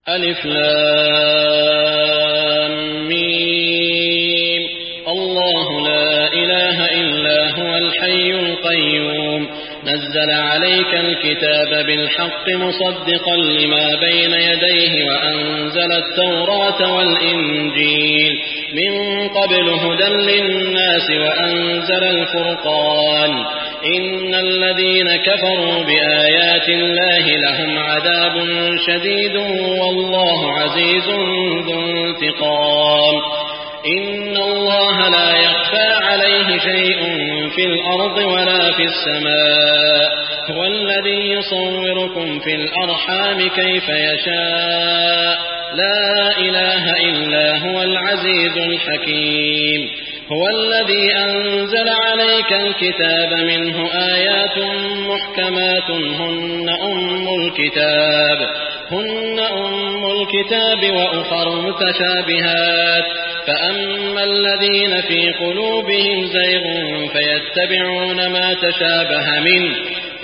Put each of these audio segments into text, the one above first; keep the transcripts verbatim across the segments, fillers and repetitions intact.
ألف لام ميم الله لا إله إلا هو الحي القيوم نزل عليك الكتاب بالحق مصدقا لما بين يديه وأنزل التوراة والإنجيل من قبل هدى للناس وأنزل الفرقان إن الذين كفروا بآيات الله لهم عذاب شديد والله عزيز ذو انتقام إن الله لا يخفى عليه شيء في الأرض ولا في السماء هو الذي يصوركم في الأرحام كيف يشاء لا إله إلا هو العزيز الحكيم هو الذي أنزل عليك الكتاب منه آيات محكمات هن أم الكتاب هن أم الكتاب وأخر متشابهات فأما الذين في قلوبهم زيغ فيتبعون ما تشابه منه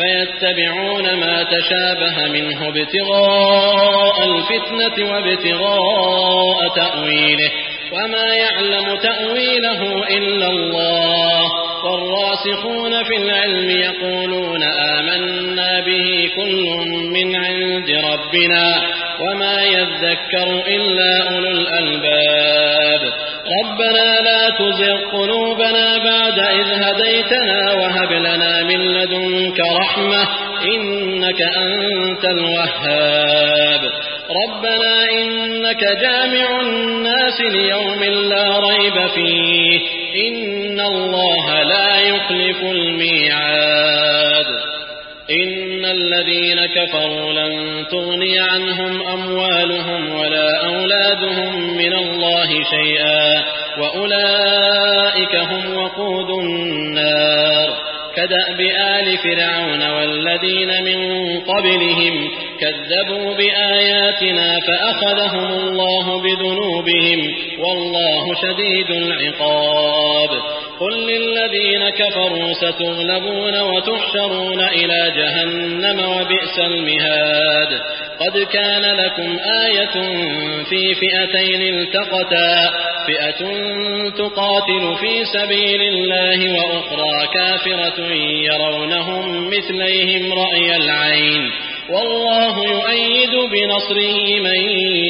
فيتبعون ما تشابه منه ابتغاء الفتنة وابتغاء تأويله وما يعلم تأويله إلا الله والراسخون في العلم يقولون آمنا به كل من عند ربنا وما يذكر إلا أولو الألباب ربنا لا تزغ قلوبنا بعد إذ هديتنا وهب لنا من لدنك رحمة إنك أنت الوهاب ربنا إنك جامع الناس ليوم لا ريب فيه إن الله لا يخلف الميعاد إن الذين كفروا لن تغني عنهم أموالهم ولا أولادهم من الله شيئا وأولئك هم وقود النار كدأب آل فرعون والذين من قبلهم كذبوا بآياتنا فأخذهم الله بذنوبهم والله شديد العقاب قل للذين كفروا ستغلبون وتحشرون إلى جهنم وبئس المهاد قد كان لكم آية في فئتين التقتا فئة تقاتل في سبيل الله وأخرى كافرة يرونهم مثليهم رأي العين والله يؤيد بنصره من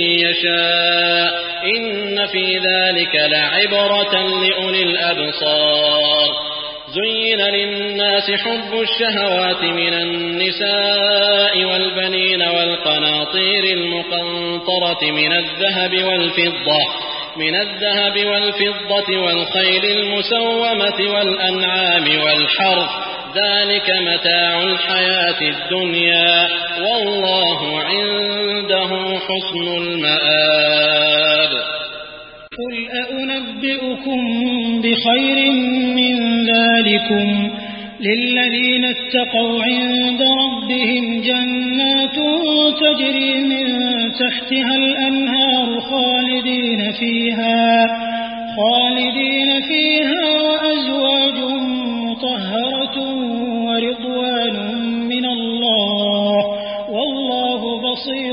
يشاء إن في ذلك لعبرة لأولي الأبصار زين للناس حب الشهوات من النساء والبنين والقناطير المقنطرة من الذهب والفضة من الذهب والفضة والخيل المسومة والأنعام والحرث ذلك متاع الحياة الدنيا والله عنده حسن المآب قل أنبئكم بخير من ذلكم للذين اتقوا عند ربهم جنات تجري من تحتها الأنهار خالدين فيها خالدين فيها وأزواج مطهرة ورضوان من الله والله بصير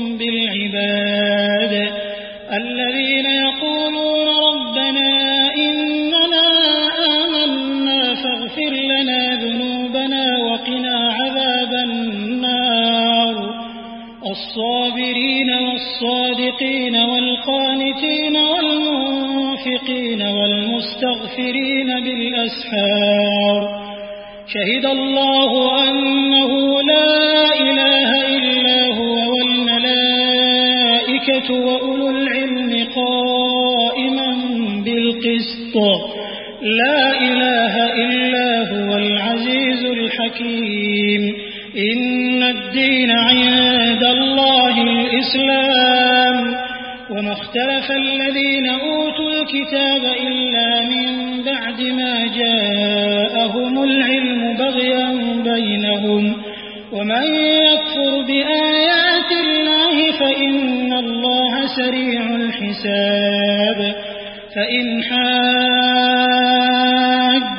بالعباد الذين يقولون ربنا إننا آمنا فاغفر لنا ذنوبنا وقنا عذاب النار الصابرين والصادقين والقانتين والمنفقين والمستغفرين بالأسحار شهد الله أنه لا إله إلا هو والملائكة وأولو العلم قائما بالقسط لا إله إلا هو العزيز الحكيم إن الدين عند الله الإسلام وما اختلف الذين أوتوا الكتاب إلا من بعد ما جاءهم العلم بغيا بينهم ومن يكفر بآيات الله فإن الله سريع الحساب فإن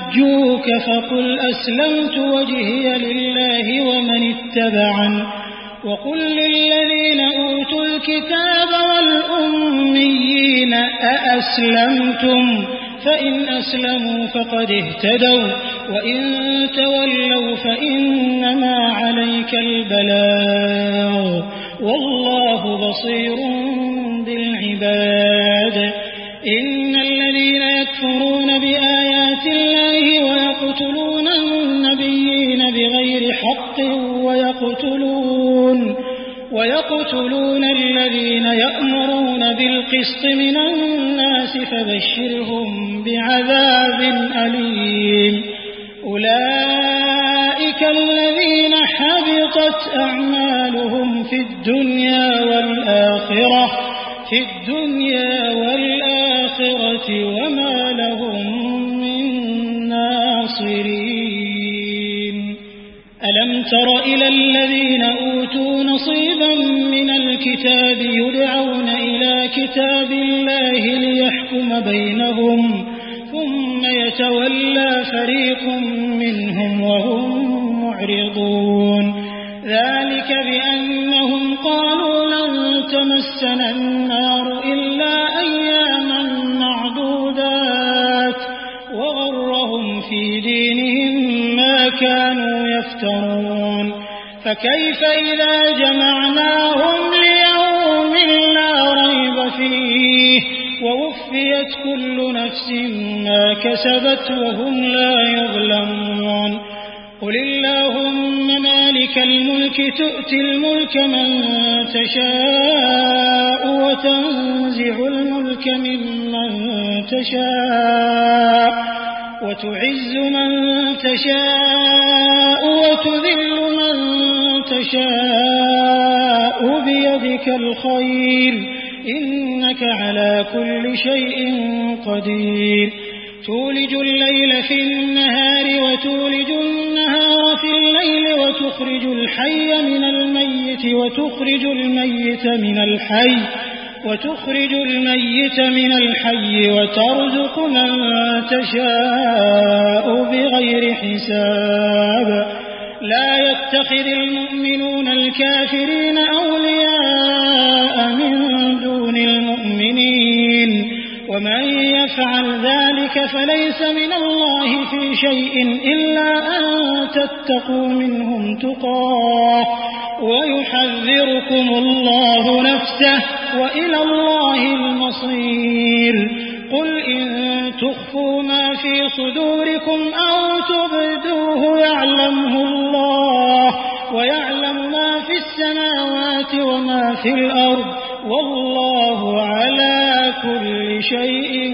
حاجوك فقل أسلمت وجهي لله ومن اتبعن وقل للذين أوتوا الكتاب والأميين أأسلمتم فإن أسلموا فقد اهتدوا وإن تولوا فإنما عليك البلاغ والله بصير بالعباد. إن الذين يكفرون بآيات الله ويقتلون النبيين بغير حق ويقتلون ويقتلون الذين يأمرون بالقسط من الناس فبشرهم بعذاب أليم. أولئك الذين حبطت أعمالهم في الدنيا والآخرة في الدنيا والآخرة وما لهم من ناصرين. ألم تر إلى الذين أوتوا نصيبا من الكتاب يدعون إلى كتاب الله ليحكم بينهم ثم يتولى فريق منهم وهم معرضون. ذلك بأنهم قالوا لن تمسنا النار إلا أياما معدودات وغرهم في دينهم ما كانوا يفترون. فكيف إذا جمعناهم ليوم لا ريب فيه ووفيت كل نفس ما كسبت وهم لا يظلمون. قل اللهم مالك الملك تؤتي الملك من تشاء وتنزع الملك ممن تشاء وتعز من تشاء وتذل من تشاء بيدك الخير إنك على كل شيء قدير. تولج الليل في النهار وتولج النهار في الليل وتخرج الحي من الميت وتخرج الميت من الحي وتخرج الميت من الحي وترزق من تشاء بغير حساب. لا يتخذ المؤمنون الكافرين أولياء من دون المؤمنين ومن يفعل ذلك فليس من الله في شيء إلا أن تتقوا منهم تقاه ويحذركم الله نفسه وإلى الله المصير. قل إن تخفوا ما في صدوركم أو تبدوه يعلمه الله ويعلم ما في السماوات وما في الأرض والله على كل شيء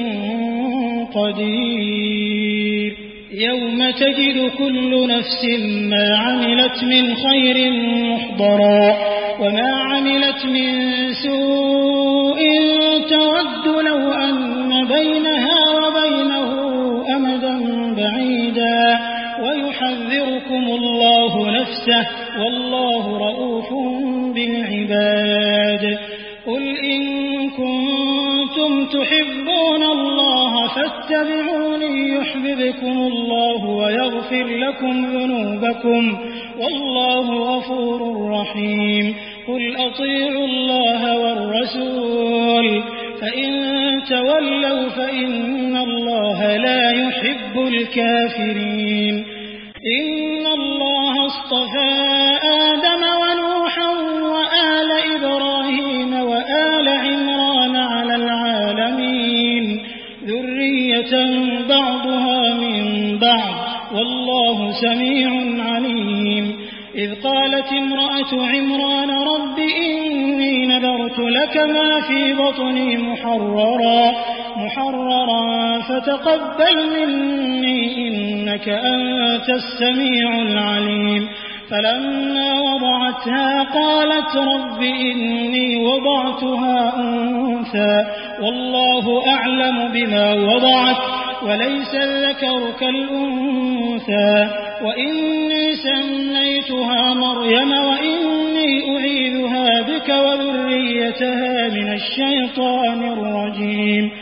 قدير. يوم تجد كل نفس ما عملت من خير محضرا وما عملت من سوء تود لو أن بينها وبينه أمدا بعيدا ويحذركم الله نفسه والله رؤوف بالعباد. قل إن كنتم تحبون الله فاتبعوني يحببكم الله ويغفر لكم ذنوبكم والله غفور رحيم. قل أطيعوا الله والرسول فإن تولوا فإن الله لا يحب الكافرين. إن الله اصطفى آدم ونوحا وآل إبراهيم وآل عمران على العالمين ذرية بعضها من بعض والله سميع عليم. إذ قالت امرأة عمران رب إني نذرت لك ما في بطني محررا محررا فتقبل مني إنك أنت السميع العليم. فلما وضعتها قالت رب إني وضعتها أنثى والله أعلم بما وضعت وليس الذكر كالأنثى وإني سميتها مريم وإني أعيذها بك وذريتها من الشيطان الرجيم.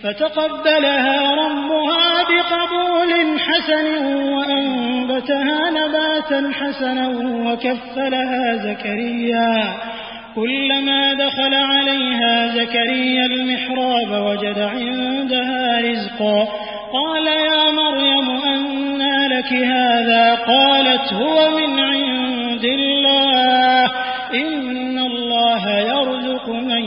فتقبلها ربها بقبول حسن وأنبتها نباتا حسنا وكفلها زكريا. كلما دخل عليها زكريا المحراب وجد عندها رزقا قال يا مريم أنى لك هذا؟ قالت هو من عند الله إن الله يرزق من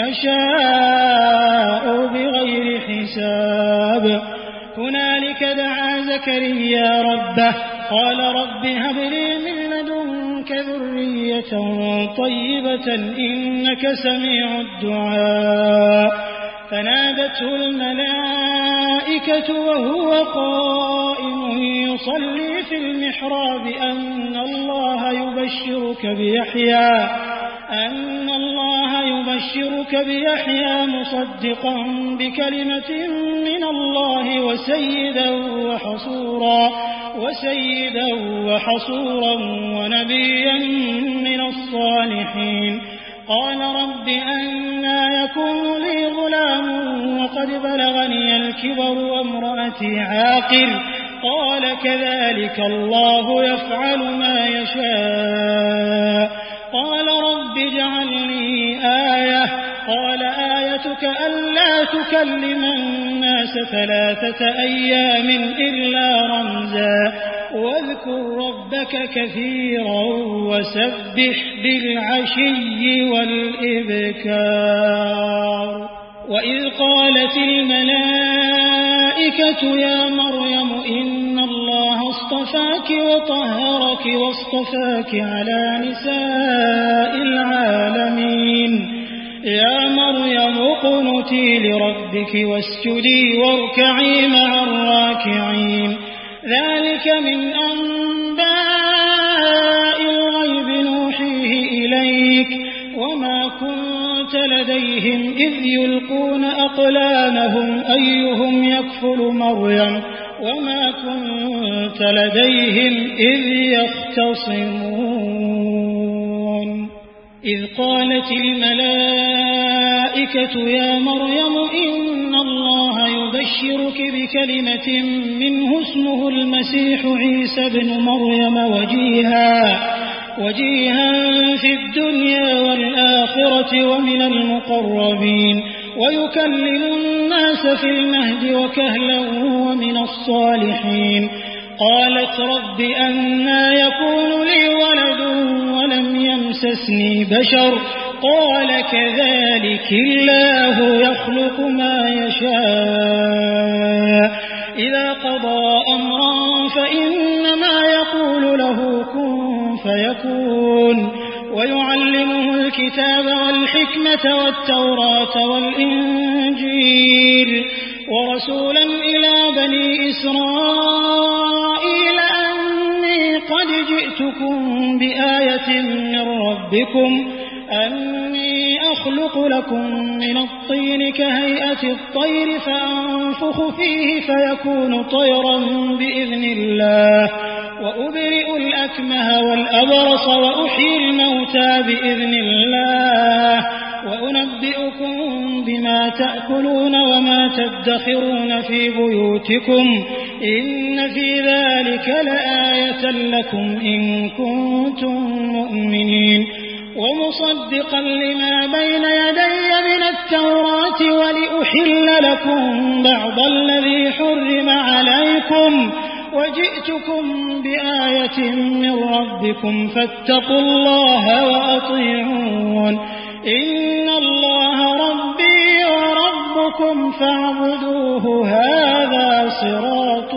يشاء بغير حساب. هنالك دعا زكريا ربه قال رب هب لي من لدنك ذرية طيبة إنك سميع الدعاء. فنادته الملائكة وهو قائم يصلي في المحراب أن الله يبشرك بيحيى أن الله يبشرك بيحيى مصدقا بكلمة من الله وسيدا وحصورا وسيدا وحصورا ونبيا من الصالحين. قال رب أنى يكون لي غلام وقد بلغني الكبر وامرأتي عاقر؟ قال كذلك الله يفعل ما يشاء. قال رب اجعل لي آية. قال آيتك ألا تكلم الناس ثلاثة أيام إلا رمزا واذكر ربك كثيرا وسبح بالعشي والإبكار. وإذ قالت الملائكة يا مريم إن الله اصطفاك وطهرك واصطفاك على نساء العالمين. يا مريم اقنتي لربك واسجدي واركعي مع الراكعين. ذلك من أنباء الغيب نوحيه إليك وما كنت لديهم إذ يلقون أقلامهم أيهم يكفل مريم وما كنت لديهم إذ يختصمون. إذ قالت الملائكة يا مريم إن الله يبشرك بكلمة منه اسمه المسيح عيسى بن مريم وجيها وجيها في الدنيا والآخرة ومن المقربين ويكلم الناس في المهد وكهلا ومن الصالحين. قالت رب أنى يكون لي ولد ولم يمسسني بشر؟ قال كذلك الله يخلق ما يشاء إذا قضى أمرا فإنما يقول له كن فيكون. ويعلمه الكتاب والحكمة والتوراة والإنجيل ورسولا إلى بني إسرائيل أني قد جئتكم بآية من ربكم أني أخلق لكم من الطين كهيئة الطير فأنفخ فيه فيكون طيرا بإذن الله وأبرئ الأكمه والأبرص وأحيي الموتى بإذن الله وأنبئكم بما تأكلون وما تدخرون في بيوتكم إن في ذلك لآية لكم إن كنتم مؤمنين. ومصدقا لما بين يدي من التوراة ولأحل لكم بعض الذي حرم عليكم وجئتكم بآية من ربكم فاتقوا الله وأطيعون. إن الله ربي وربكم فاعبدوه هذا صراط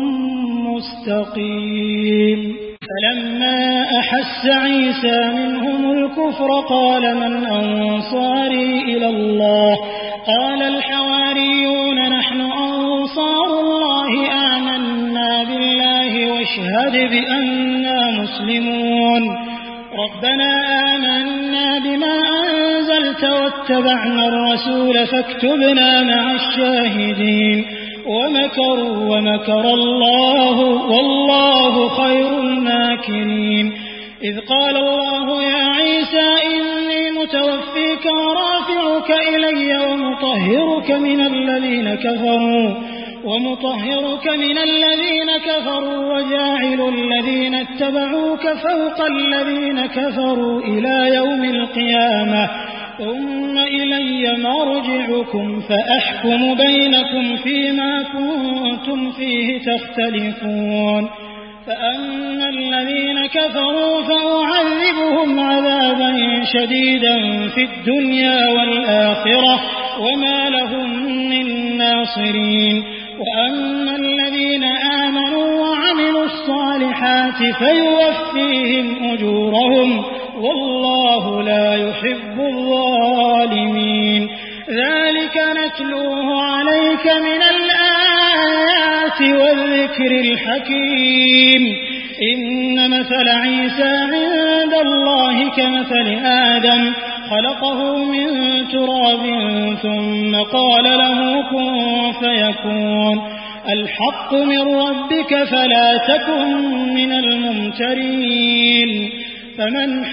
مستقيم. فلما أحس عيسى منهم الكفر قال من أنصاري إلى الله؟ قال الحواريون نحن أنصار الله آمنا بالله واشهد بأننا مسلمون. ربنا آمنا بما أنزلت واتبعنا الرسول فاكتبنا مع الشاهدين. ومكروا ومكر الله والله خير الماكرين. إذ قال الله يا عيسى إني متوفيك ورافعك إلي ومطهرك من الذين كفروا ومطهرك من الذين كفروا وجاعل الذين اتبعوك فوق الذين كفروا إلى يوم القيامة ثم إلي مرجعكم فأحكم بينكم فيما كنتم فيه تختلفون فأما الذين كفروا فأعذبهم عذابا شديدا في الدنيا والآخرة وما لهم من ناصرين وأما الذين آمنوا وعملوا الصالحات فيوفيهم أجورهم والله لا يحب الظالمين ذلك نتلوه عليك من الآيات والذكر الحكيم إن مثل عيسى عند الله كمثل آدم خلقه من تراب ثم قال له كن فيكون الحق من ربك فلا تكن من الممترين فمن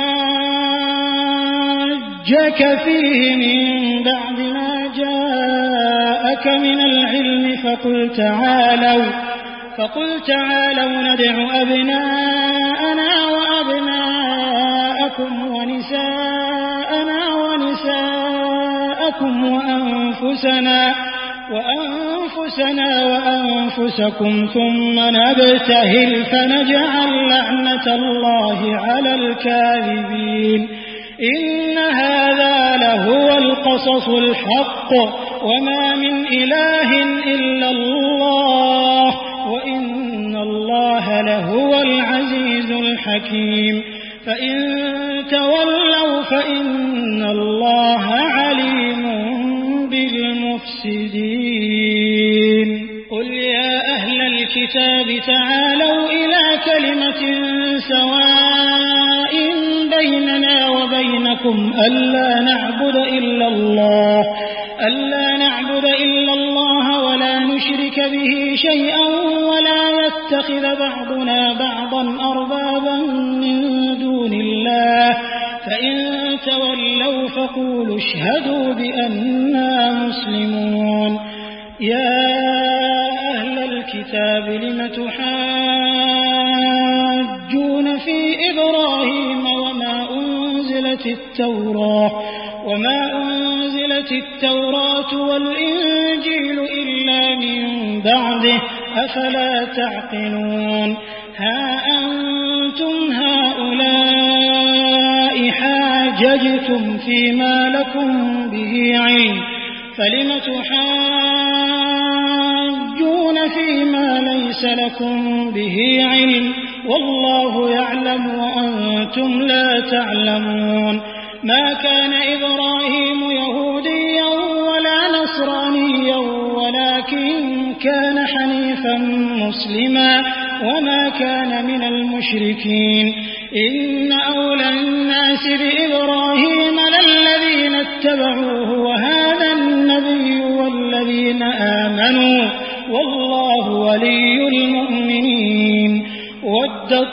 حاجك فيه من بعد ما جاءك من العلم فقل تعالوا فقل تعالوا ندع أبناءنا وأبناءكم ونساءنا ونساءكم وأنفسنا وأنفسنا وأنفسكم ثم نبتهل فنجعل لعنة الله على الكاذبين إن هذا لهو القصص الحق وما من إله إلا الله وإن الله لهو العزيز الحكيم فإن تولوا فإن الله عليم بالمفسدين قل يا أهل الكتاب تعالوا إلى كلمة سواء بيننا وبينكم ألا نعبد إلا الله ألا نعبد إلا الله ولا نشرك به شيئا ولا يتخذ بعضنا بعضا أربابا من دون الله فإن تولوا فقولوا اشهدوا بأننا مسلمون يا أهل الكتاب لم تحاجون في إبراهيم وما أنزلت التوراة وما أنزلت التوراة والإنجيل إلا من بعده أفلا تعقلون ها أنتم هؤلاء حاججتم فيما لكم به علم فلم تحاجون فيما ليس لكم به علم والله يعلم وأنتم لا تعلمون ما كان إبراهيم يهوديا ولا نصرانيا ولكن كان حنيفا مسلما وما كان من المشركين إن أولى الناس بإبراهيم للذين اتبعوه وهذا النبي والذين آمنوا والله ولي المؤمنين ودت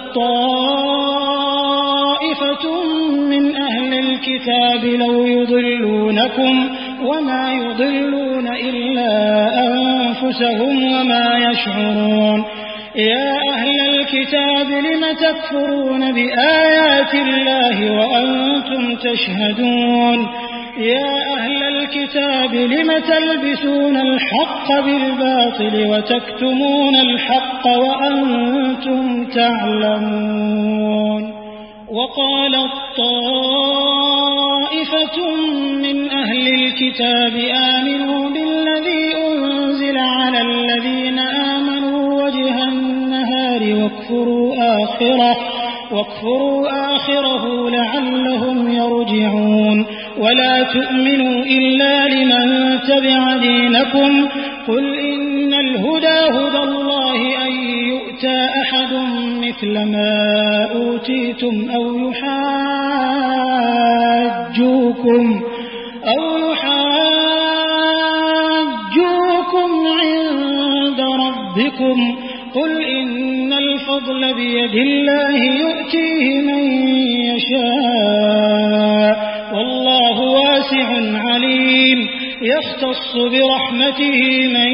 طائفة من أهل الكتاب لو يضلونكم وما يضلون إلا أنفسهم وما يشعرون يا أهل الكتاب لم تكفرون بآيات الله وأنتم تشهدون يا أهل الكتاب لم تلبسون الحق بالباطل وتكتمون الحق وأنتم تعلمون وقالت طائفة من أهل الكتاب آمنوا بالذي أنزل على الذين آمنوا وجه النهار واكفروا آخره واكفروا آخره لعلهم يرجعون ولا تؤمنوا إلا لمن تبع دينكم قل إن الهدى هدى الله أن يؤتى أحد مثل ما أوتيتم أو يحاجوكم أو يحاجوكم عند ربكم قل إن الفضل بيد الله يؤتيه من يشاء واسع عليم يختص برحمته من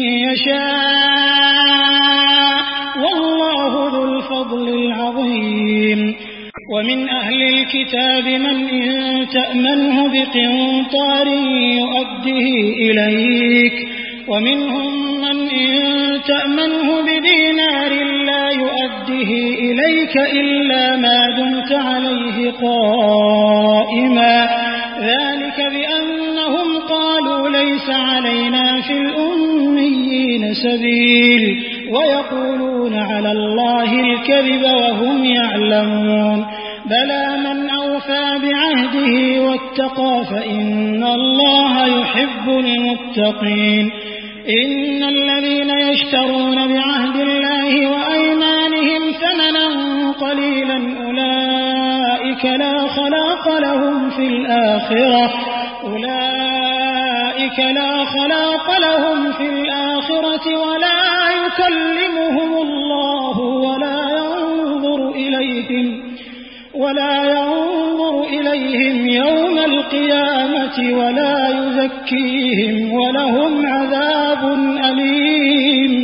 يشاء والله ذو الفضل العظيم ومن أهل الكتاب من إن تأمنه بقنطار يؤده إليك ومنهم من إن تأمنه بدينار لا يؤده إليك إلا ما دمت عليه قائما ذلك بأنهم قالوا ليس علينا في الأميين سبيل ويقولون على الله الكذب وهم يعلمون بلى من أوفى بعهده واتقى فإن الله يحب المتقين إن الذين يشترون بعهد الله وأيمانهم ثمنا قليلا أولئك لا خلاق لهم في الآخرة أولئك لا خلاق لهم في الآخرة ولا يكلمهم الله ولا ينظر إليهم ولا ينظر إليهم يوم القيامة ولا يزكيهم ولهم عذاب أليم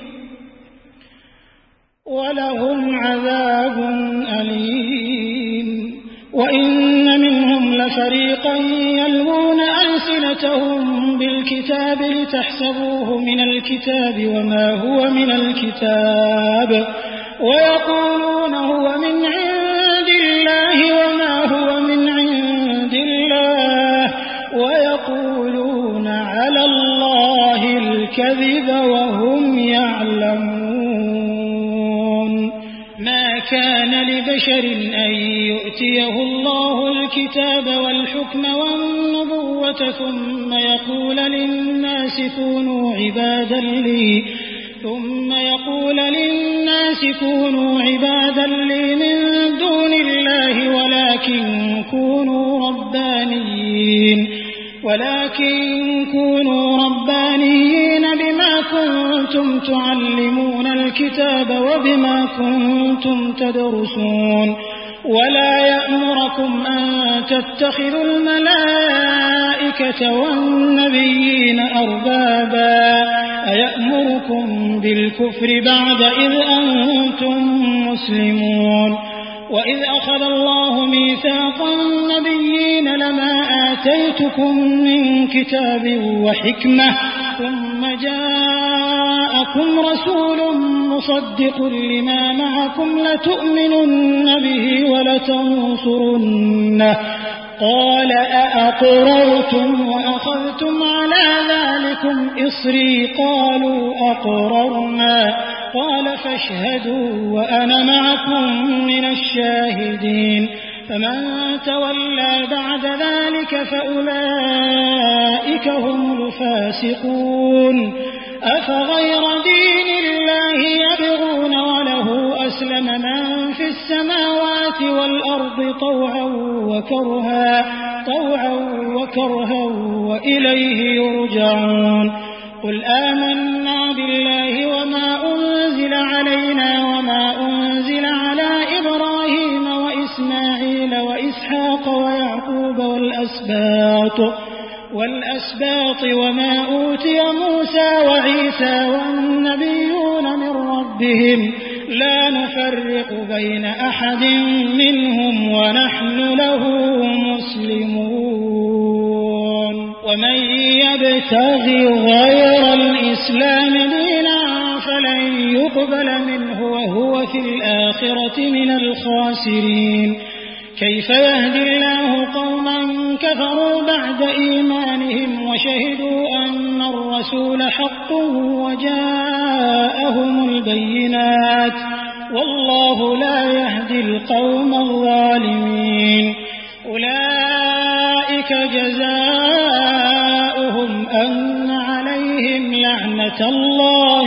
ولهم عذاب أليم وإن منهم لفريقا يلوون ألسنتهم بالكتاب لتحسبوه من الكتاب وما هو من الكتاب ويقولون هو من عند الله وما هو من عند الله ويقولون على الله الكذب وهم يعلمون ما كان لبشر أن يؤتيه الله الكتاب والحكم والنبوة ثم يقول للناس كونوا عبادا لي ثم يقول للناس كونوا عبادا لي من دون الله ولكن كونوا ربانيين ولكن كونوا ربانيين بما كنتم تعلمون الكتاب وبما كنتم تدرسون ولا يأمركم أن تتخذوا الملائكة والنبيين أربابا أيأمركم بالكفر بعد إذ أنتم مسلمون وإذ أخذ الله ميثاق النبيين لما آتيتكم من كتاب وحكمة ثم جاءكم رسول مصدق لما معكم لتؤمنن به ولتنصرنه قال أأقررتم وأخذتم على ذلكم إصري قالوا أقررنا قال فاشهدوا وأنا معكم من الشاهدين فمن تولى بعد ذلك فأولئك هم الفاسقون أفغير دين الله يبغون وله أسلم من في السماوات والأرض طوعا وكرها طوعا وكرها وإليه يرجعون قل آمنا بالله وما أنزل علينا وما أنزل على إبراهيم وإسماعيل وإسحاق ويعقوب والأسباط والأسباط وما أوتي موسى وعيسى والنبيون من ربهم لا نفرق بين أحد منهم ونحن له مسلمون ومن يبتغي غير الإسلام دينا فلن يقبل منه وهو في الآخرة من الخاسرين كيف يهدي الله قوما كفروا بعد إيمانهم وشهدوا أن الرسول حق وجاءهم البينات والله لا يهدي القوم الظالمين أولئك جزاؤهم أن عليهم لعنة الله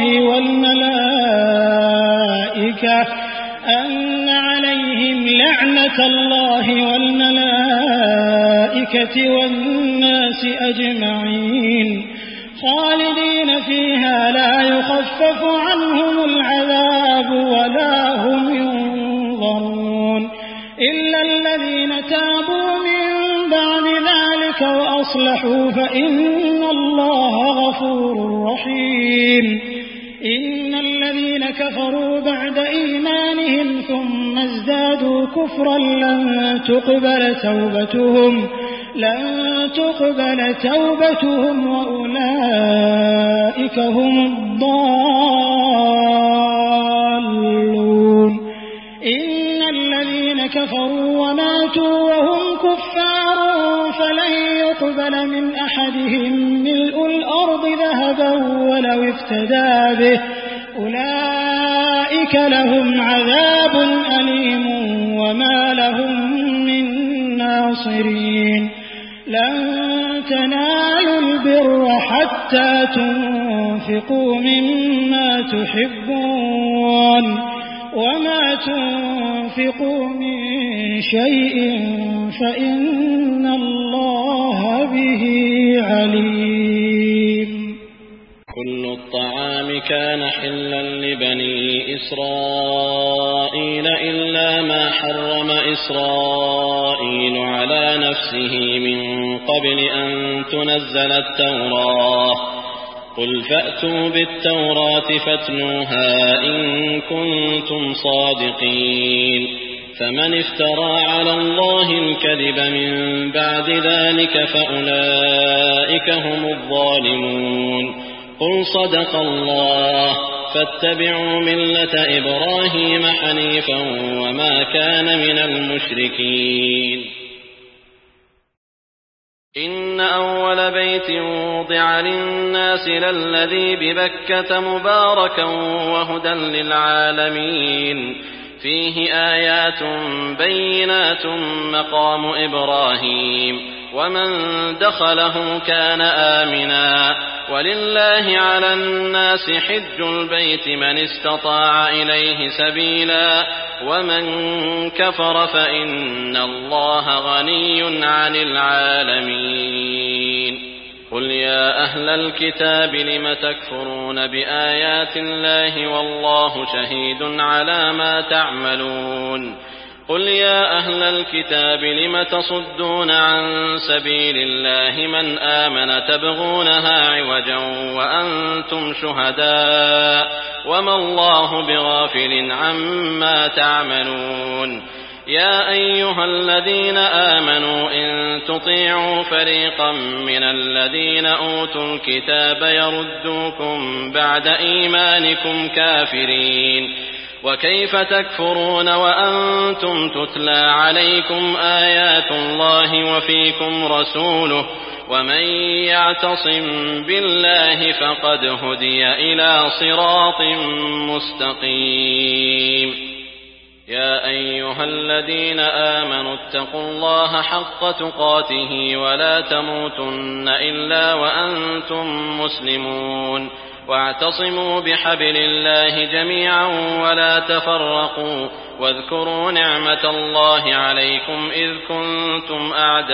والملائكة أن عليهم لعنة الله والملائكة والناس أجمعين خالدين فيها لا يخفف عنهم العذاب ولا هم ينظرون إلا الذين تابوا من بعد ذلك وأصلحوا وأصلحوا فإن الله غفور رحيم إن الذين كفروا بعد إيمانهم ثم ازدادوا كفرا لن تقبل توبتهم لن تقبل توبتهم وأولئك هم الضالون إن الذين كفروا وماتوا وهم كفار فلن يقبل من أحدهم ملء الأرض ذهبا ولو افتدى به أولئك لهم عذاب أليم وما لهم من ناصرين لن تنالوا البر حتى تنفقوا مما تحبون وما تنفقوا من شيء فإن الله به عليم. كل الطعام كان حلا لبني إسرائيل إلا ما حرم إسرائيل على نفسه من قبل أن تنزل التوراة قل فأتوا بالتوراة فاتلوها إن كنتم صادقين فمن افترى على الله الكذب من بعد ذلك فأولئك هم الظالمون قل صدق الله فاتبعوا ملة إبراهيم حنيفا وما كان من المشركين. إن أول بيت وضع للناس للذي ببكة مباركا وهدى للعالمين فيه آيات بينات مقام إبراهيم ومن دخله كان آمنا ولله على الناس حج البيت من استطاع إليه سبيلا ومن كفر فإن الله غني عن العالمين. قل يا أهل الكتاب لم تكفرون بآيات الله والله شهيد على ما تعملون قل يا أهل الكتاب لم تصدون عن سبيل الله من آمن تبغونها عوجا وأنتم شهداء وما الله بغافل عما تعملون. يا أيها الذين آمنوا إن تطيعوا فريقا من الذين أوتوا الكتاب يردوكم بعد إيمانكم كافرين وكيف تكفرون وأنتم تتلى عليكم آيات الله وفيكم رسوله ومن يعتصم بالله فقد هدي إلى صراط مستقيم. يا أيها الذين آمنوا اتقوا الله حق تقاته ولا تموتن إلا وأنتم مسلمون واعتصموا بحبل الله جميعا ولا تفرقوا واذكروا نعمة الله عليكم إذ كنتم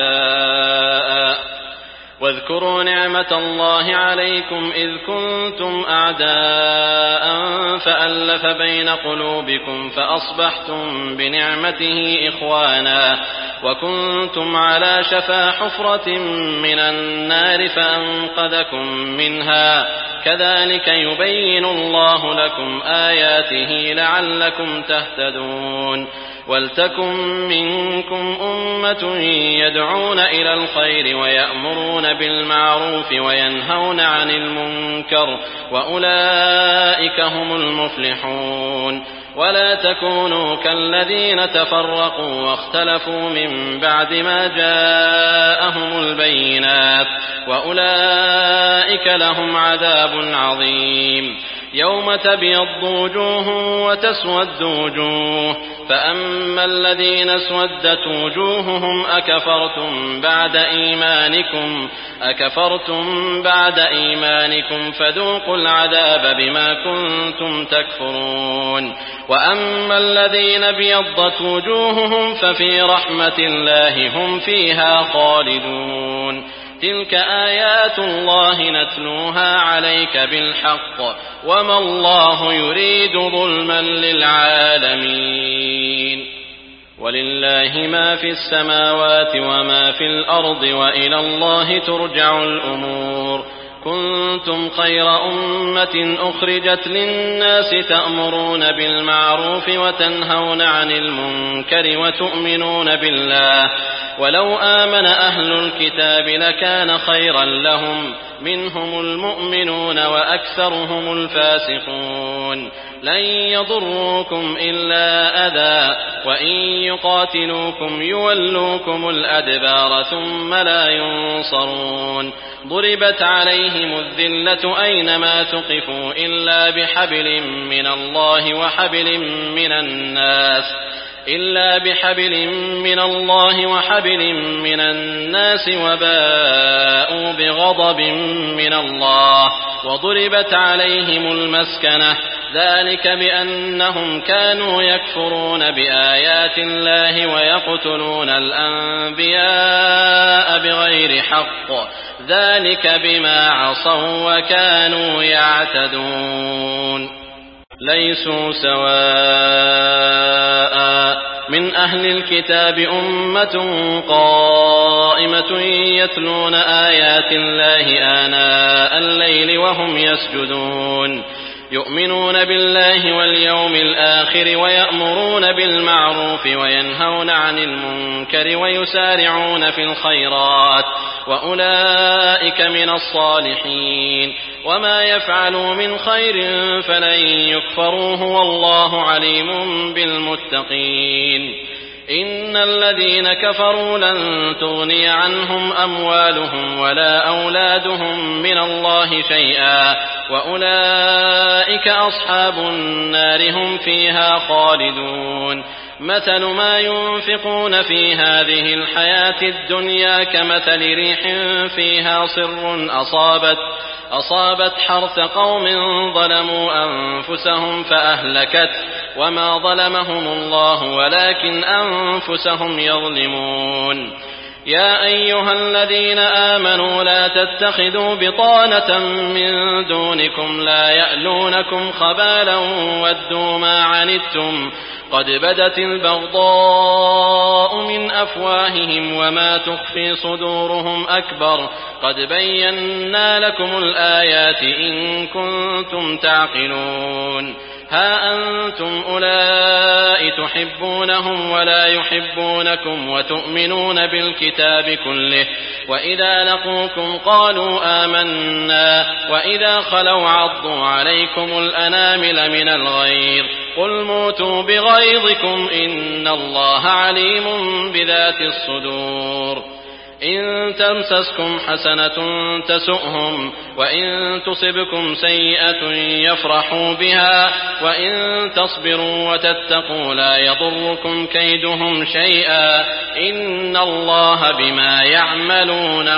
أعداء واذكروا نعمة الله عليكم إذ كنتم أعداء فألف بين قلوبكم فأصبحتم بنعمته إخوانا وكنتم على شفا حفرة من النار فأنقذكم منها كذلك يبين الله لكم آياته لعلكم تهتدون. ولتكن منكم أمة يدعون إلى الخير ويأمرون بالمعروف وينهون عن المنكر وأولئك هم المفلحون. ولا تكونوا كالذين تفرقوا واختلفوا من بعد ما جاءهم البينات وأولئك لهم عذاب عظيم. يوم تبيض وجوه وتسود وجوه فأما الذين اسودت وجوههم أكفرتم بعد إيمانكم أكفرتم بعد إيمانكم فذوقوا العذاب بما كنتم تكفرون. وأما الذين بيضت وجوههم ففي رحمة الله هم فيها خالدون. تلك آيات الله نتلوها عليك بالحق وما الله يريد ظلما للعالمين. ولله ما في السماوات وما في الأرض وإلى الله ترجع الأمور كنتم خير أمة أخرجت للناس تأمرون بالمعروف وتنهون عن المنكر وتؤمنون بالله ولو آمن أهل الكتاب لكان خيرا لهم منهم المؤمنون وأكثرهم الفاسقون لن يضروكم إلا أذى وإن يقاتلوكم يولوكم الأدبار ثم لا ينصرون ضربت عليهم الذلة أينما ثقفوا إلا بحبل من الله وحبل من الناس إلا بحبل من الله وحبل من الناس وباءوا بغضب من الله وضربت عليهم المسكنة ذلك بأنهم كانوا يكفرون بآيات الله ويقتلون الأنبياء بغير حق ذلك بما عصوا وكانوا يعتدون ليسوا سواء من أهل الكتاب أمة قائمة يتلون آيات الله آناء الليل وهم يسجدون يؤمنون بالله واليوم الآخر ويأمرون بالمعروف وينهون عن المنكر ويسارعون في الخيرات وأولئك من الصالحين وما يفعلوا من خير فلن يكفروه والله عليم بالمتقين إن الذين كفروا لن تغني عنهم أموالهم ولا أولادهم من الله شيئا وأولئك أصحاب النار هم فيها خالدون مثل ما ينفقون في هذه الحياة الدنيا كمثل ريح فيها صر أصابت أصابت حرث قوم ظلموا أنفسهم فأهلكت وما ظلمهم الله ولكن أنفسهم يظلمون يا أيها الذين آمنوا لا تتخذوا بطانة من دونكم لا يألونكم خبالا ودوا ما عنتم قد بدت البغضاء من أفواههم وما تخفي صدورهم أكبر قد بينا لكم الآيات إن كنتم تعقلون ها أنتم أولئك تحبونهم ولا يحبونكم وتؤمنون بالكتاب كله وإذا لقوكم قالوا آمنا وإذا خلوا عضوا عليكم الأنامل من الغيظ قل موتوا بغيظكم إن الله عليم بذات الصدور إن تمسسكم حسنة تسؤهم وإن تصبكم سيئة يفرحوا بها وإن تصبروا وتتقوا لا يضركم كيدهم شيئا إن الله بما يعملون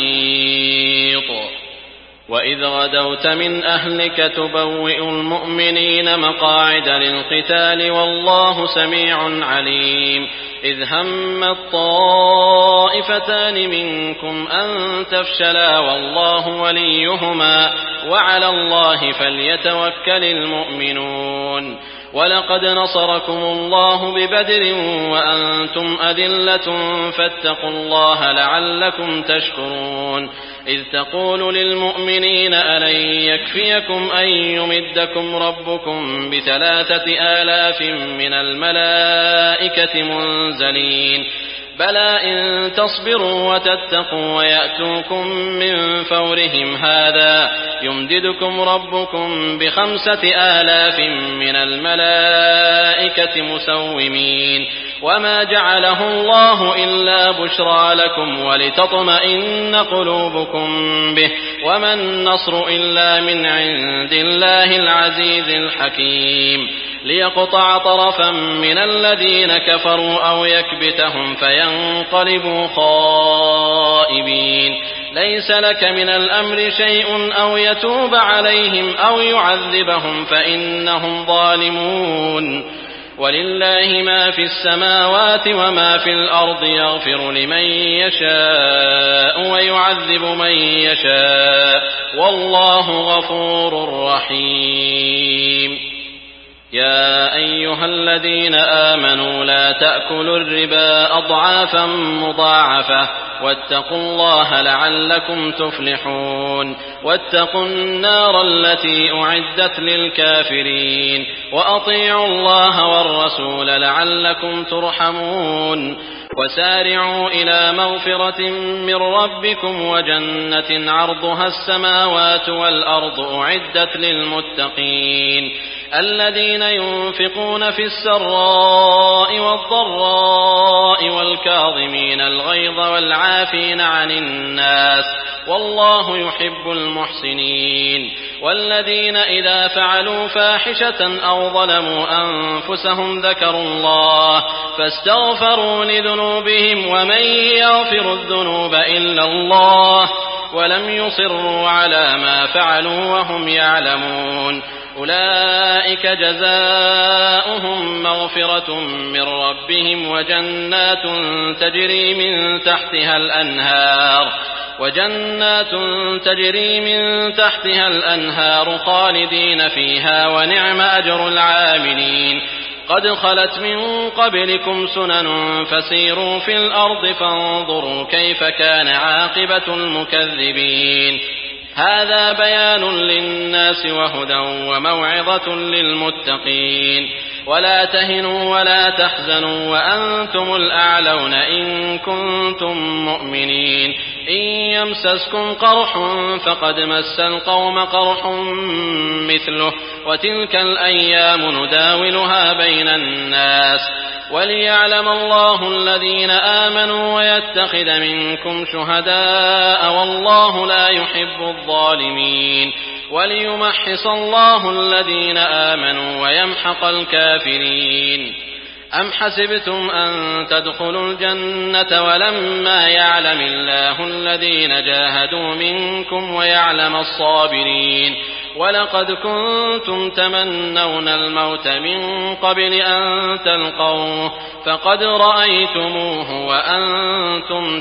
محيط وإذ غدوت من أهلك تبوئ المؤمنين مقاعد للقتال والله سميع عليم إذ هم الطائفتان منكم أن تفشلا والله وليهما وعلى الله فليتوكل المؤمنون ولقد نصركم الله ببدر وأنتم أذلة فاتقوا الله لعلكم تشكرون إذ تقول للمؤمنين ألن يكفيكم أن يمدكم ربكم بثلاثة آلاف من الملائكة منزلين بلى إن تصبروا وتتقوا ويأتوكم من فورهم هذا يمددكم ربكم بخمسة آلاف من الملائكة مسومين وما جعله الله إلا بشرى لكم ولتطمئن قلوبكم به وما النصر إلا من عند الله العزيز الحكيم ليقطع طرفا من الذين كفروا أو يكبتهم فينقلبوا خائبين ليس لك من الأمر شيء أو يتوب عليهم أو يعذبهم فإنهم ظالمون ولله ما في السماوات وما في الأرض يغفر لمن يشاء ويعذب من يشاء والله غفور رحيم يا أيها الذين آمنوا لا تأكلوا الربا أضعافا مضاعفة واتقوا الله لعلكم تفلحون واتقوا النار التي أعدت للكافرين وأطيعوا الله والرسول لعلكم ترحمون وسارعوا إلى مغفرة من ربكم وجنة عرضها السماوات والأرض أعدت للمتقين الذين ينفقون في السراء والضراء والكاظمين الغيظ والعافين عن الناس والله يحب المحسنين والذين إذا فعلوا فاحشة أو ظلموا أنفسهم ذكروا الله فاستغفروا لذنوبهم ومن يغفر الذنوب إلا الله ولم يصروا على ما فعلوا وهم يعلمون أولئك جزاؤهم مغفرة من ربهم وجنات تجري من تحتها الأنهار وجنات تجري من تحتها الأنهار خالدين فيها ونعم أجر العاملين قد خلت من قبلكم سنن فسيروا في الأرض فانظروا كيف كان عاقبة المكذبين هذا بيان للناس وهدى وموعظة للمتقين ولا تهنوا ولا تحزنوا وأنتم الأعلون إن كنتم مؤمنين إن يمسسكم قرح فقد مس القوم قرح مثله وتلك الأيام نداولها بين الناس وليعلم الله الذين آمنوا ويتخذ منكم شهداء والله لا يحب الظالمين وليمحص الله الذين آمنوا ويمحق الكافرين أم حسبتم أن تدخلوا الجنة ولما يعلم الله الذين جاهدوا منكم ويعلم الصابرين ولقد كنتم تمنون الموت من قبل أن تلقوه فقد رأيتموه وأنتم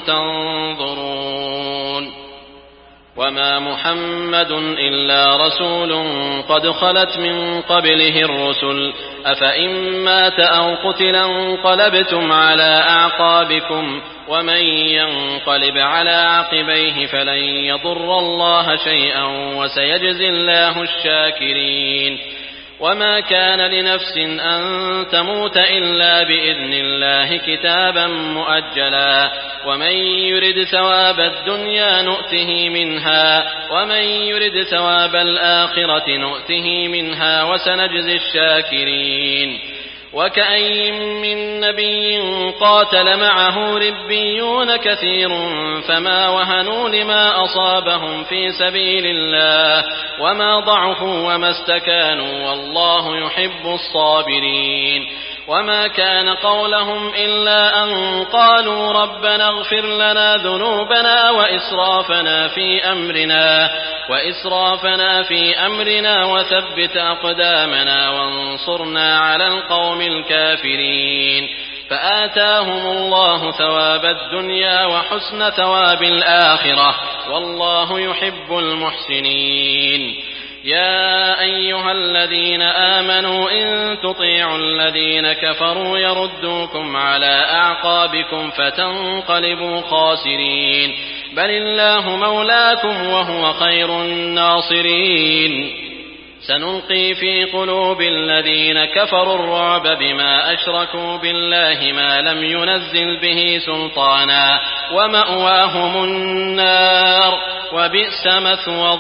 تنظرون وما محمد إلا رسول قد خلت من قبله الرسل أفإن مات أو قتل انقلبتم على أعقابكم ومن ينقلب على عقبيه فلن يضر الله شيئا وسيجزي الله الشاكرين وما كان لنفس أن تموت إلا بإذن الله كتابا مؤجلا ومن يرد ثواب الدنيا نؤته منها ومن يرد ثواب الآخرة نؤته منها وسنجزي الشاكرين وكأين من نبي قاتل معه ربيون كثير فما وهنوا لما أصابهم في سبيل الله وما ضعفوا وما استكانوا والله يحب الصابرين وما كان قولهم إلا أن قالوا ربنا اغفر لنا ذنوبنا وإسرافنا في أمرنا وإسرافنا في أمرنا وثبت أقدامنا وانصرنا على القوم الكافرين فآتاهم الله ثواب الدنيا وحسن ثواب الآخرة والله يحب المحسنين يا أيها الذين آمنوا إن تطيعوا الذين كفروا يردوكم على أعقابكم فتنقلبوا خاسرين بل الله مولاكم وهو خير الناصرين سنلقي في قلوب الذين كفروا الرعب بما أشركوا بالله ما لم ينزل به سلطانا ومأواهم النار وبئس مثوى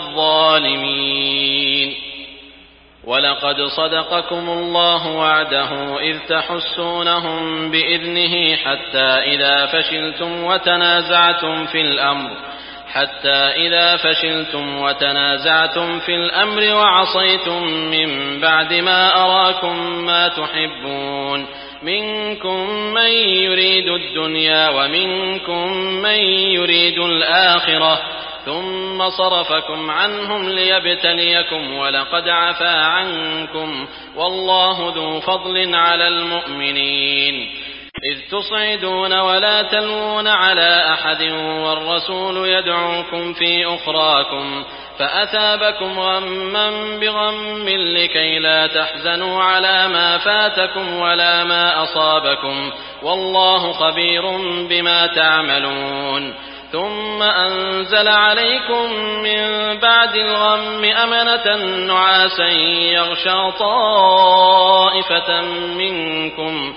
الظالمين ولقد صدقكم الله وعده إذ تحسونهم بإذنه حتى إذا فشلتم وتنازعتم في الأمر حتى إذا فشلتم وتنازعتم في الأمر وعصيتم من بعد ما أراكم ما تحبون منكم من يريد الدنيا ومنكم من يريد الآخرة ثم صرفكم عنهم ليبتليكم ولقد عفا عنكم والله ذو فضل على المؤمنين إذ تصعدون ولا تلوون على أحد والرسول يدعوكم في أخراكم فأثابكم غما بغم لكي لا تحزنوا على ما فاتكم ولا ما أصابكم والله خبير بما تعملون ثم أنزل عليكم من بعد الغم أمنة نعاسا يغشى طائفة منكم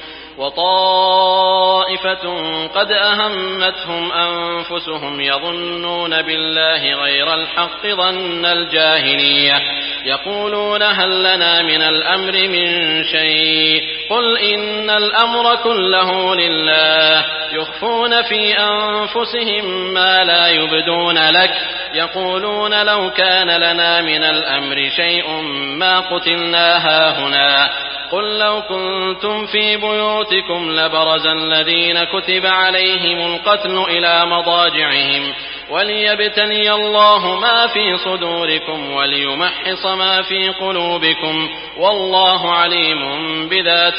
وطائفة قد أهمتهم أنفسهم يظنون بالله غير الحق ظن الجاهلية يقولون هل لنا من الأمر من شيء قل إن الأمر كله لله يخفون في أنفسهم ما لا يبدون لك يقولون لو كان لنا من الأمر شيء ما قتلنا هاهنا قل لو كنتم في بيوتكم لبرز الذين كتب عليهم القتل إلى مضاجعهم وليبتلي الله ما في صدوركم وليمحص ما في قلوبكم والله عليم بذات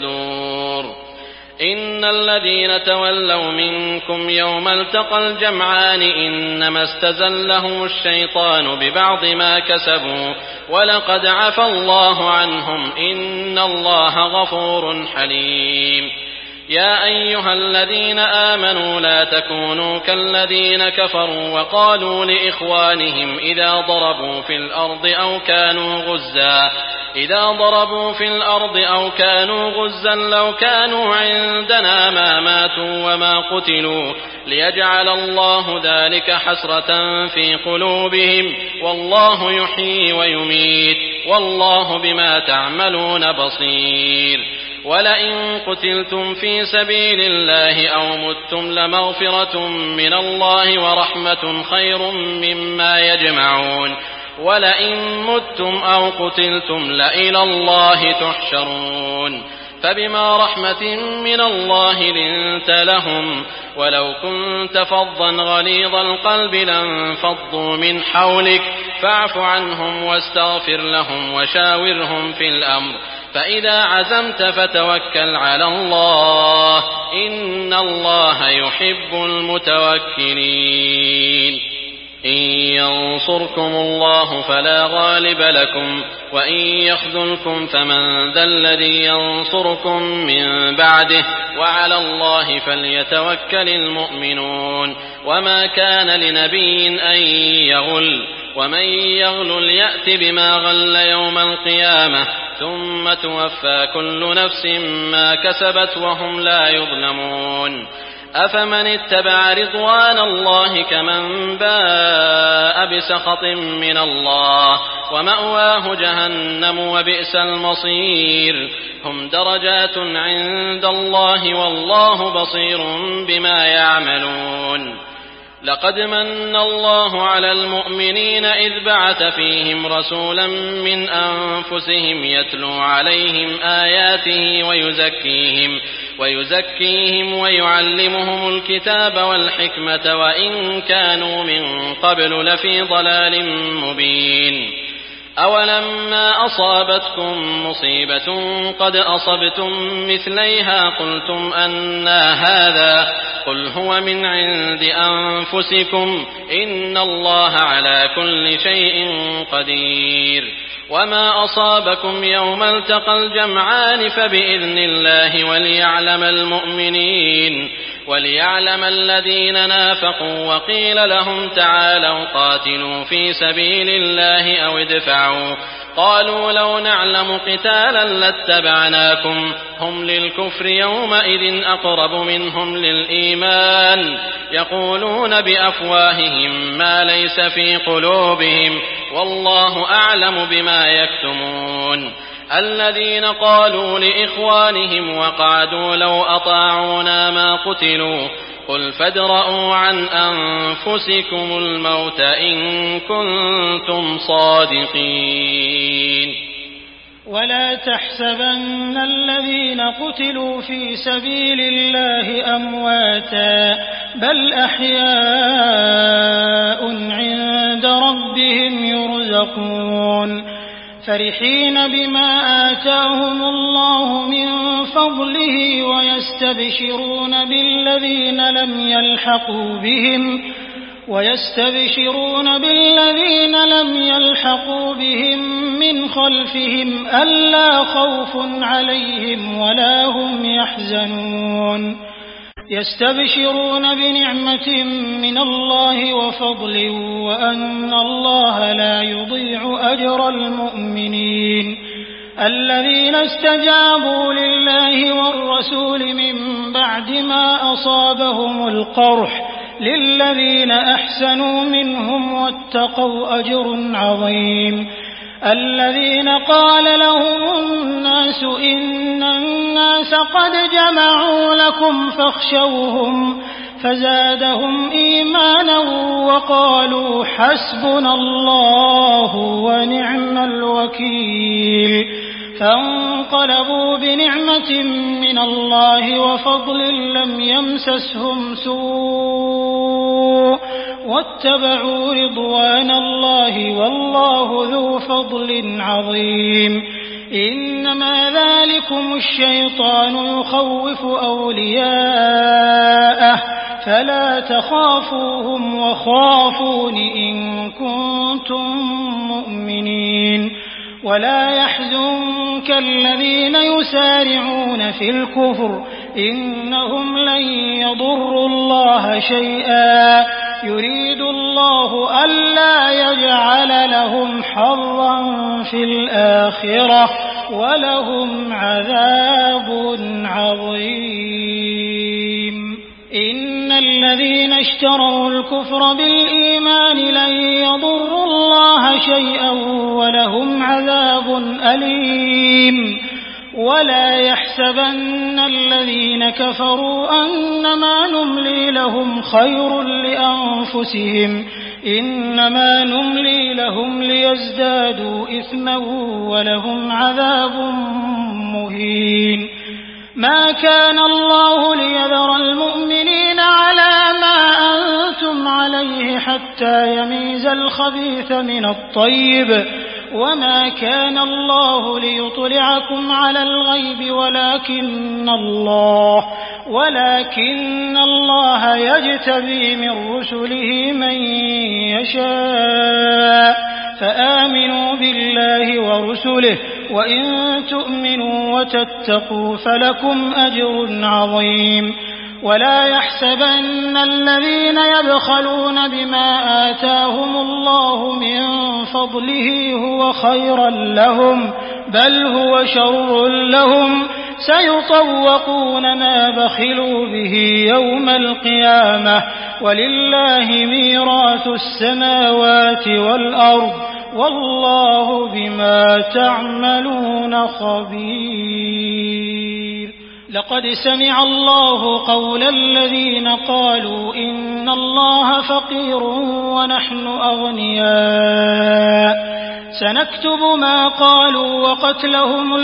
الصدور إن الذين تولوا منكم يوم التقى الجمعان إنما استزلهم الشيطان ببعض ما كسبوا ولقد عفى الله عنهم إن الله غفور حليم يا أيها الذين آمنوا لا تكونوا كالذين كفروا وقالوا لإخوانهم إذا ضربوا في الأرض أو كانوا غزا إذا ضربوا في الأرض أو كانوا غزا لو كانوا عندنا ما ماتوا وما قتلوا ليجعل الله ذلك حسرة في قلوبهم والله يحيي ويميت والله بما تعملون بصير ولئن قتلتم في سبيل الله أو متم لمغفرة من الله ورحمة خير مما يجمعون ولئن متم أو قتلتم لإلى الله تحشرون فبما رحمة من الله لنت لهم ولو كنت فظا غليظ القلب لانفضوا من حولك فاعف عنهم واستغفر لهم وشاورهم في الأمر فإذا عزمت فتوكل على الله إن الله يحب المتوكلين إن ينصركم الله فلا غالب لكم وإن يخذلكم فمن ذا الذي ينصركم من بعده وعلى الله فليتوكل المؤمنون وما كان لنبي أن يغل ومن يغل يأت بما غل يوم القيامة ثم توفى كل نفس ما كسبت وهم لا يظلمون أفمن اتبع رضوان الله كمن باء بسخط من الله ومأواه جهنم وبئس المصير هم درجات عند الله والله بصير بما يعملون لقد من الله على المؤمنين إذ بعث فيهم رسولا من أنفسهم يتلو عليهم آياته ويزكيهم ويزكيهم ويعلمهم الكتاب والحكمة وإن كانوا من قبل لفي ضلال مبين أولما أصابتكم مصيبة قد أصبتم مثليها قلتم أنى هذا قل هو من عند أنفسكم إن الله على كل شيء قدير وما أصابكم يوم التقى الجمعان فبإذن الله وليعلم المؤمنين وليعلم الذين نافقوا وقيل لهم تعالوا قاتلوا في سبيل الله أو ادفعوا قالوا لو نعلم قتالا لاتبعناكم هم للكفر يومئذ أقرب منهم للإيمان يقولون بأفواههم ما ليس في قلوبهم والله أعلم بما يكتمون الذين قالوا لإخوانهم وقعدوا لو أطاعونا ما قتلوا قل فادرءوا عن أنفسكم الموت إن كنتم صادقين ولا تحسبن الذين قتلوا في سبيل الله أمواتا بل أحياء عند ربهم يرزقون فرحين بما آتاهم الله من فضله ويستبشرون بالذين لم يلحقوا بهم ويستبشرون بالذين لم يلحقوا بهم من خلفهم ألا خوف عليهم ولا هم يحزنون يستبشرون بنعمة من الله وفضل وأن الله لا يضيع أجر المؤمنين الذين استجابوا لله والرسول من بعد ما أصابهم القرح للذين أحسنوا منهم واتقوا أجر عظيم الذين قال لهم الناس إن الناس قد جمعوا لكم فاخشوهم فزادهم إيمانا وقالوا حسبنا الله ونعم الوكيل فانقلبوا بنعمة من الله وفضل لم يمسسهم سوء واتبعوا رضوان الله والله ذو فضل عظيم إنما ذلكم الشيطان يخوف أولياءه فلا تخافوهم وخافون إن كنتم مؤمنين ولا يحزنك الذين يسارعون في الكفر إنهم لن يضروا الله شيئا يريد الله ألا يجعل لهم حظا في الآخرة ولهم عذاب عظيم إن الذين اشتروا الكفر بالإيمان لن يضروا الله شيئا ولهم عذاب أليم ولا يحسبن الذين كفروا أنما نملي لهم خير لأنفسهم إنما نملي لهم ليزدادوا إثما ولهم عذاب مهين ما كان الله ليذر المؤمنين على ما أنتم عليه حتى يميز الخبيث من الطيب وما كان الله ليطلعكم على الغيب ولكن الله ولكن الله يجتبي من رسله من يشاء فآمنوا بالله ورسله وإن تؤمنوا وتتقوا فلكم أجر عظيم ولا يحسبن الذين يبخلون بما آتاهم الله من فضله هو خيرا لهم بل هو شر لهم سيطوقون ما بخلوا به يوم القيامة ولله ميراث السماوات والأرض والله بما تعملون خبير لقد سمع الله قول الذين قالوا إن الله فقير ونحن أغنياء سنكتب ما قالوا وقتلهم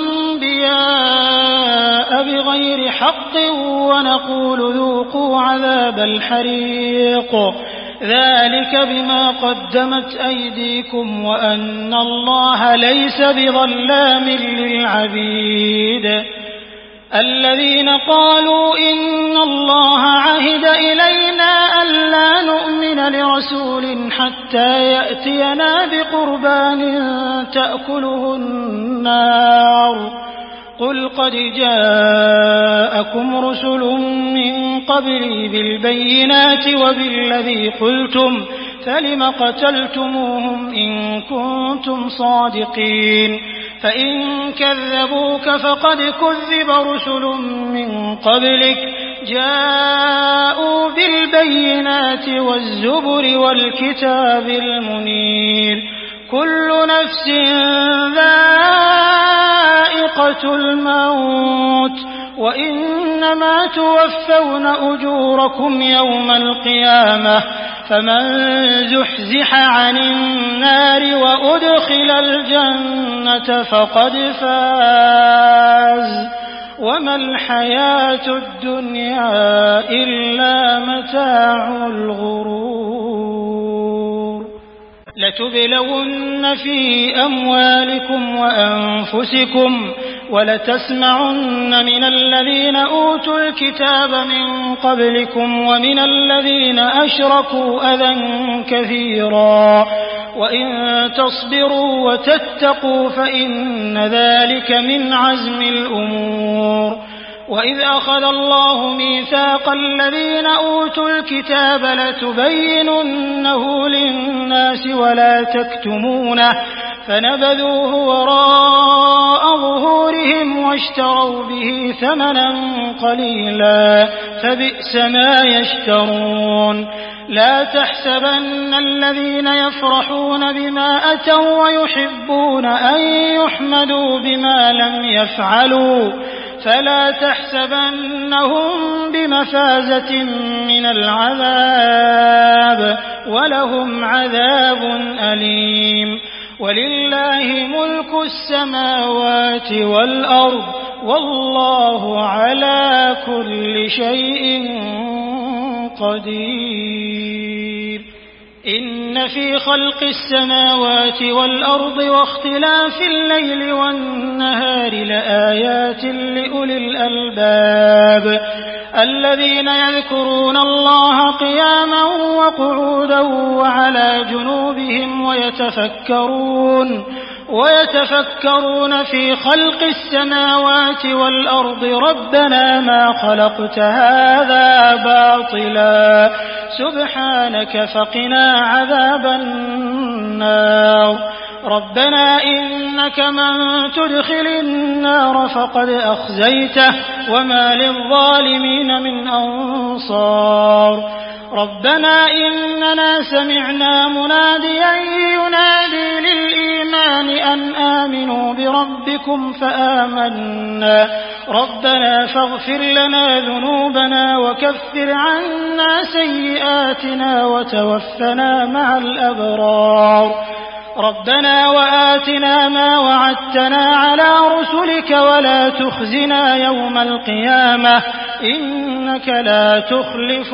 الأنبياء بغير حق ونقول ذوقوا عذاب الحريق ذلك بما قدمت أيديكم وأن الله ليس بظلام للعبيد الذين قالوا إن الله عهد إلينا ألا نؤمن لرسول حتى يأتينا بقربان تأكله النار قل قد جاءكم رسل من قبلي بالبينات وبالذي قلتم فلم قتلتموهم إن كنتم صادقين فإن كذبوك فقد كذب رسل من قبلك جاءوا بالبينات والزبر والكتاب المنير كل نفس ذائقة الموت وإنما توفون أجوركم يوم القيامة فمن زحزح عن النار وأدخل الجنة فقد فاز وما الحياة الدنيا إلا متاع الغرور لتبلون في أموالكم وأنفسكم ولتسمعن من الذين أوتوا الكتاب من قبلكم ومن الذين أشركوا أذى كثيرا وإن تصبروا وتتقوا فإن ذلك من عزم الأمور. وإذ أخذ الله ميثاق الذين أوتوا الكتاب لتبيننه للناس ولا تكتمونه فنبذوه وراء ظهورهم واشتروا به ثمنا قليلا فبئس ما يشترون. لا تحسبن الذين يفرحون بما أتوا ويحبون أن يحمدوا بما لم يفعلوا فلا تحسبنهم بمفازة من العذاب ولهم عذاب أليم. ولله ملك السماوات والأرض والله على كل شيء قدير. إن في خلق السماوات والأرض واختلاف الليل والنهار لآيات لأولي الألباب الذين يذكرون الله قياما وقعودا وعلى جنوبهم ويتفكرون ويتفكرون في خلق السماوات والأرض ربنا ما خلقت هذا باطلا سبحانك فقنا عذاب النار. ربنا إنك من تدخل النار فقد أخزيته وما للظالمين من أنصار. ربنا إننا سمعنا مناديا ينادي للإيمان أن آمنوا بربكم فآمنا ربنا فاغفر لنا ذنوبنا وكفر عنا سيئاتنا وتوفنا مع الأبرار. ربنا وآتنا ما وعدتنا على رسلك ولا تخزنا يوم القيامة إنك لا تخلف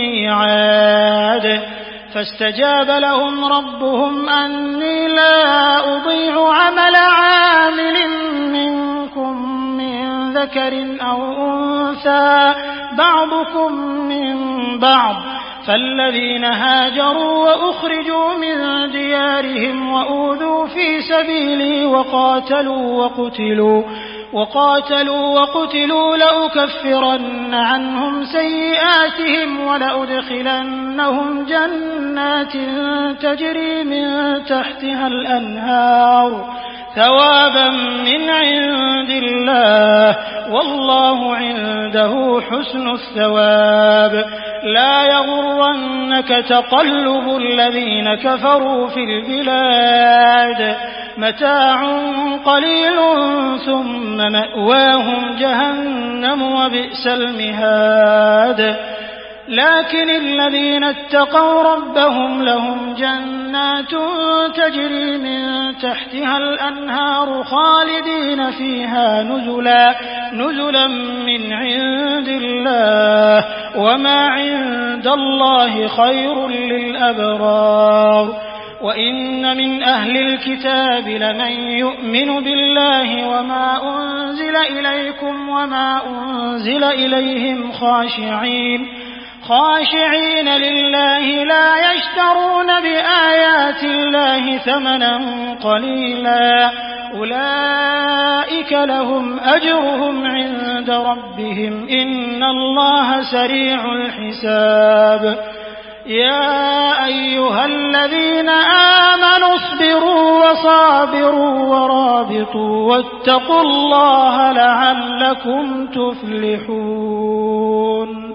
الميعاد. فاستجاب لهم ربهم أني لا أضيع عمل عامل منكم من ذكر أو أنثى بعضكم من بعض فالذين هاجروا وأخرجوا من ديارهم وأوذوا في سبيلي وقاتلوا وقتلوا وقاتلوا وقتلوا لأكفرن عنهم سيئاتهم ولأدخلنهم جنات تجري من تحتها الأنهار ثوابا من عند الله والله عنده حسن الثواب. لا يغرنك تقلب الذين كفروا في البلاد متاع قليل ثم مأواهم جهنم وبئس المهاد. لكن الذين اتقوا ربهم لهم جنات تجري من تحتها الأنهار خالدين فيها نزلا نزلا من عند الله وما عند الله خير للأبرار. وإن من أهل الكتاب لمن يؤمن بالله وما أنزل إليكم وما أنزل إليهم خاشعين خاشعين لله لا يشترون بآيات الله ثمنا قليلا أولئك لهم أجرهم عند ربهم إن الله سريع الحساب. يا أيها الذين آمنوا اصبروا وصابروا ورابطوا واتقوا الله لعلكم تفلحون.